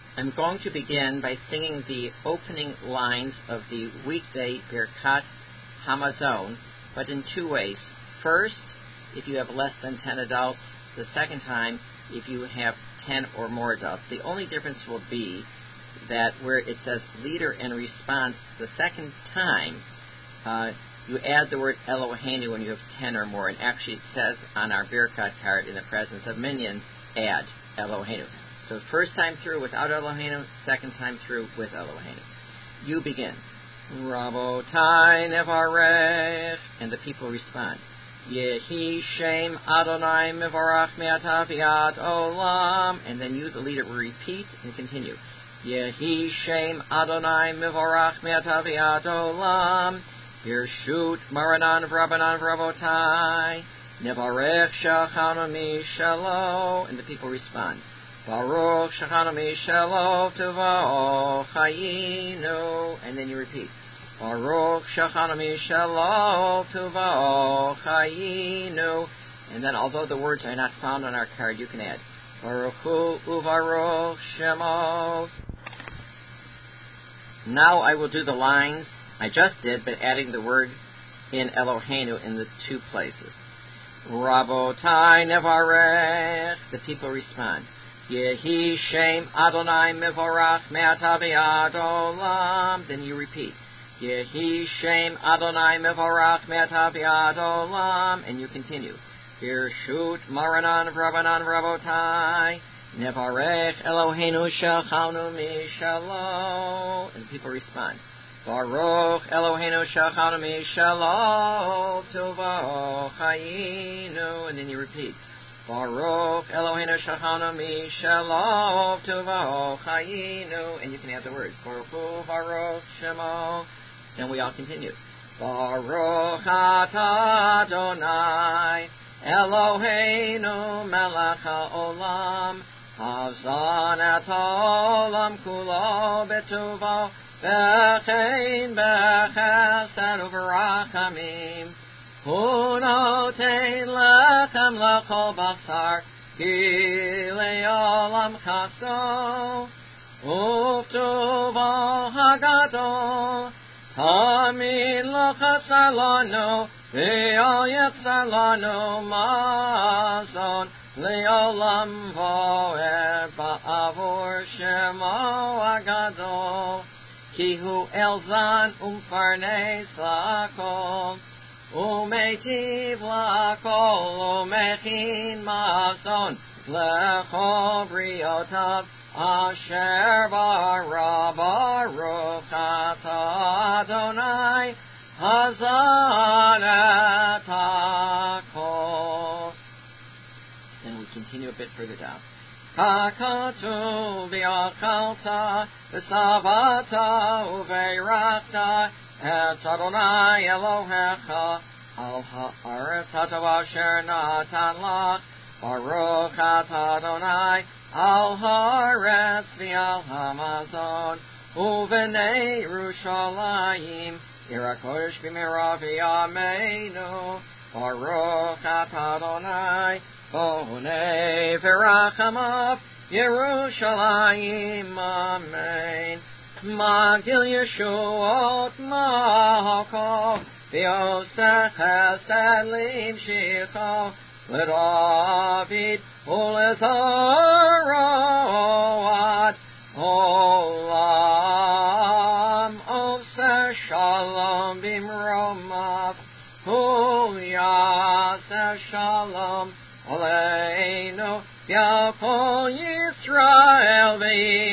I'm going to begin by singing the opening lines of the weekday Birkat Hamazon, but in two ways. First, if you have less than 10 adults. The second time, if you have 10 or more adults. The only difference will be that where it says leader and response, the second time, you add the word Eloheinu when you have 10 or more, and actually it says on our Birkat card, in the presence of minyan, add Eloheinu. So first time through without Eloheinu, second time through with Eloheinu. You begin. Rabotai nevarech, and the people respond. Yehi Shem Adonai Mevarach Me'ata V'ad Olam, and then you, the leader, will repeat and continue. Yehi Shem Adonai Mevarach Me'ata V'ad Olam, Birshut Maranan V'Rabanan V'Rabotai, Nevarech Shachanu Mishalo, and the people respond. Baruch Shachanu Mishalo Tuvo Chayinu, and then you repeat. Baruch Shachanu Mishalo Tuvo Chayinu, and then although the words are not found on our card, you can add Baruch Hu Uvaruch Shemo. Now I will do the lines I just did, but adding the word in Eloheinu in the two places. Rabotai Nevarech, the people respond. Yehi Shem Adonai Mevorach Me'ata V'ad Olam, then you repeat. Yehi Shem Adonai Mevorach Me'ata V'ad Olam, and you continue. Birshut Maranan V'Rabanan V'Rabotai, Nevarech Eloheinu Shachanu Mishalo, and people respond. Baruch Eloheinu Shachanu Mishalo Tuvo Chayinu, and then you repeat. Baruch Eloheinu Shachanu Mishalo Tuvo Chayinu, and you can add the words Baruch Hu Baruch Shemo. Then we all continue. Baruch Atah Adonai Eloheinu Melech HaOlam, Hazan et Olam Kulo Betuvo Bechein Bechesed U'Berachamim, Hu Notein Lechem L'Chol Basar Ki Le'olam Chaso U'V'Tuvo Hagadol Tamid Lo Chasar Lanu V'Al Yitzar Lanu Mazon Le'olam Vo'ed Ba'avur Shemo Hagadol Ki Hu Elzan U'Mfarnes L'Kol U'Meitiv L'Kol U'Mechin Mazon L'Chol Briotav Asher bara Baruch Atah Adonai Hazan et HaKol. Then we continue a bit further down. Hakatu v'achalta v'savata uveirachta et Adonai Elohecha al ha'aretz hatov asher natan lach Baruch atah Adonai al haaretz v'al hamazon uvenei Yerushalayim ir hakodesh b'meira v'yameinu Baruch atah Adonai bonei v'rachamav Yerushalayim amen. Magil Yeshuot Malko v'osech chesed l'imshicho L'David u'l'Zaro ad olam Oseh shalom b'mromav Hu yaseh shalom aleinu V'al kol Yisrael